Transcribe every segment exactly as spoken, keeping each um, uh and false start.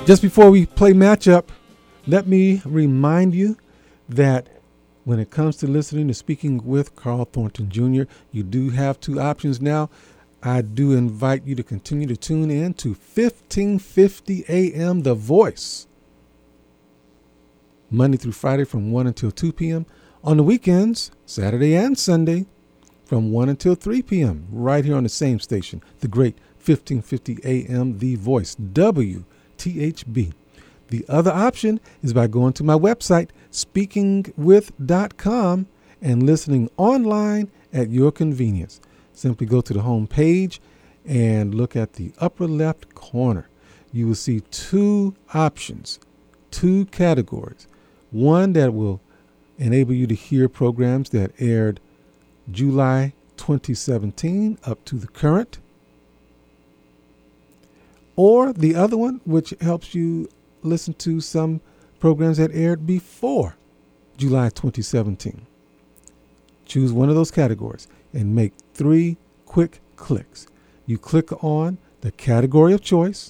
Just before we play matchup, let me remind you that when it comes to listening to Speaking with Carl Thornton Junior, you do have two options now. I do invite you to continue to tune in to fifteen fifty A M The Voice, Monday through Friday from one until two p.m. On the weekends, Saturday and Sunday, from one until three p.m. right here on the same station, the great fifteen fifty A M The Voice, W T H B. The other option is by going to my website, speaking with dot com, and listening online at your convenience. Simply go to the home page and look at the upper left corner. You will see two options, two categories. One that will enable you to hear programs that aired July twenty seventeen up to the current. Or the other one, which helps you listen to some programs that aired before July twenty seventeen. Choose one of those categories and make three quick clicks. You click on the category of choice,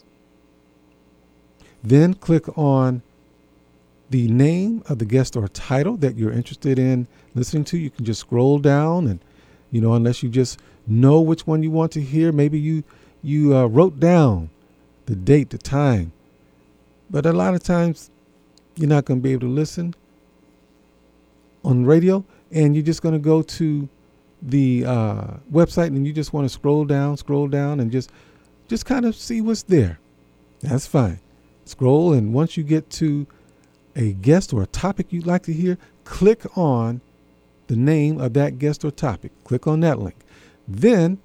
then click on the name of the guest or title that you're interested in listening to. You can just scroll down and, you know, unless you just know which one you want to hear, maybe you, you uh, wrote down the date, the time. But a lot of times you're not going to be able to listen on radio, and you're just going to go to the uh, website and you just want to scroll down, scroll down and just just kind of see what's there. That's fine. Scroll, and once you get to a guest or a topic you'd like to hear, click on the name of that guest or topic. Click on that link. Then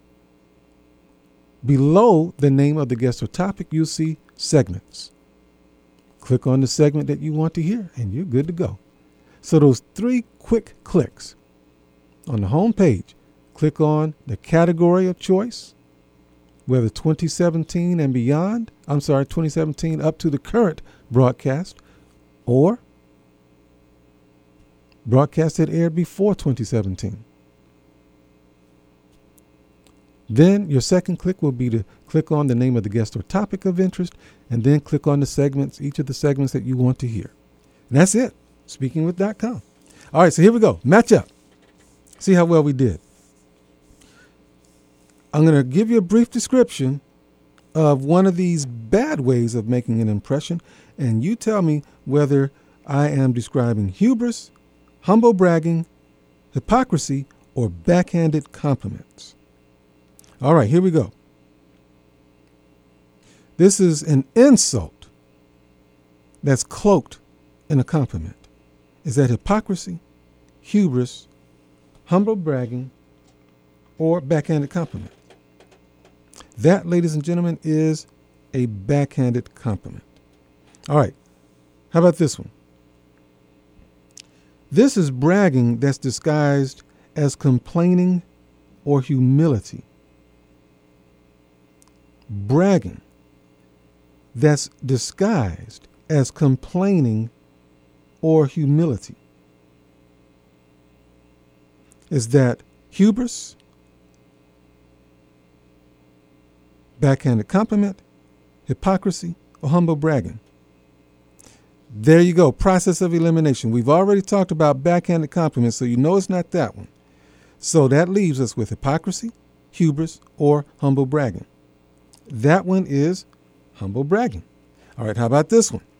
below the name of the guest or topic, you'll see segments. Click on the segment that you want to hear, and you're good to go. So those three quick clicks on the home page, click on the category of choice, whether twenty seventeen and beyond, I'm sorry, twenty seventeen up to the current broadcast, or broadcast that aired before twenty seventeen. Then your second click will be to click on the name of the guest or topic of interest, and then click on the segments, each of the segments that you want to hear. And that's it. speaking with dot com. All right, so here we go. Match up. See how well we did. I'm going to give you a brief description of one of these bad ways of making an impression, and you tell me whether I am describing hubris, humble bragging, hypocrisy, or backhanded compliments. All right, here we go. This is an insult that's cloaked in a compliment. Is that hypocrisy, hubris, humble bragging, or backhanded compliment? That, ladies and gentlemen, is a backhanded compliment. All right, how about this one? This is bragging that's disguised as complaining or humility. Bragging that's disguised as complaining or humility. Is that hubris, backhanded compliment, hypocrisy, or humble bragging? There you go. Process of elimination. We've already talked about backhanded compliments, so you know it's not that one. So that leaves us with hypocrisy, hubris, or humble bragging. That one is humble bragging. All right, how about this one?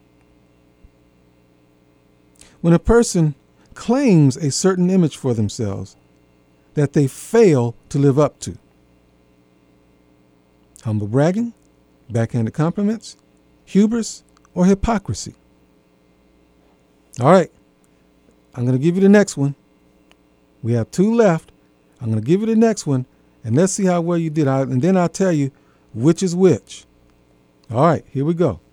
When a person claims a certain image for themselves that they fail to live up to. Humble bragging, backhanded compliments, hubris, or hypocrisy. All right, I'm going to give you the next one. We have two left. I'm going to give you the next one, and let's see how well you did. I, and then I'll tell you which is which. All right, here we go.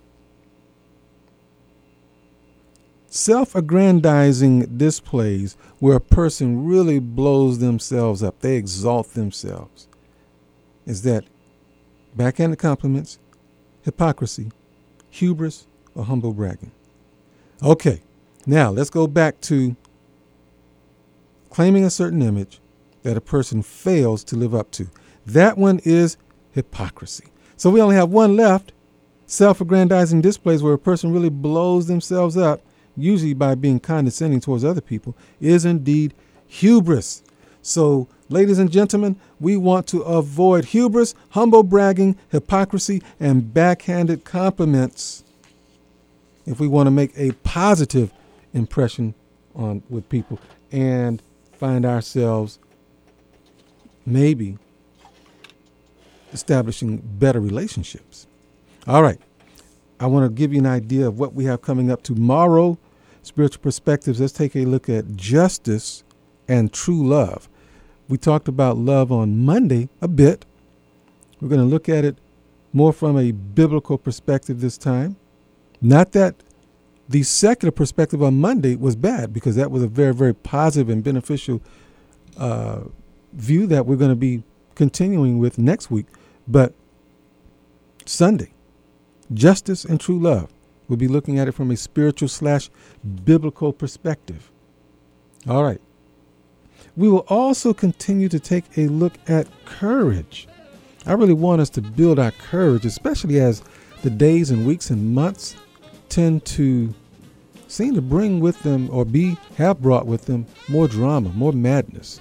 Self-aggrandizing displays where a person really blows themselves up. They exalt themselves. Is that backhanded compliments, hypocrisy, hubris, or humble bragging? Okay, now let's go back to claiming a certain image that a person fails to live up to. That one is hypocrisy. So we only have one left. Self-aggrandizing displays where a person really blows themselves up, usually by being condescending towards other people, is indeed hubris. So, ladies and gentlemen, we want to avoid hubris, humble bragging, hypocrisy, and backhanded compliments if we want to make a positive impression on with people and find ourselves maybe establishing better relationships. All right. I want to give you an idea of what we have coming up tomorrow. Spiritual Perspectives. Let's take a look at justice and true love. We talked about love on Monday a bit. We're going to look at it more from a biblical perspective this time. Not that the secular perspective on Monday was bad, because that was a very, very positive and beneficial uh, view that we're going to be continuing with next week. But Sunday, justice and true love, we'll be looking at it from a spiritual slash biblical perspective. All right. We will also continue to take a look at courage. I really want us to build our courage, especially as the days and weeks and months tend to seem to bring with them, or be have brought with them, more drama, more madness.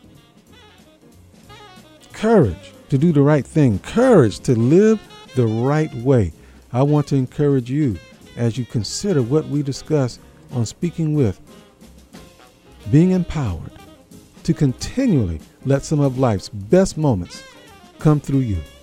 Courage to do the right thing. Courage to live the right way. I want to encourage you as you consider what we discuss on Speaking With, being empowered to continually let some of life's best moments come through you.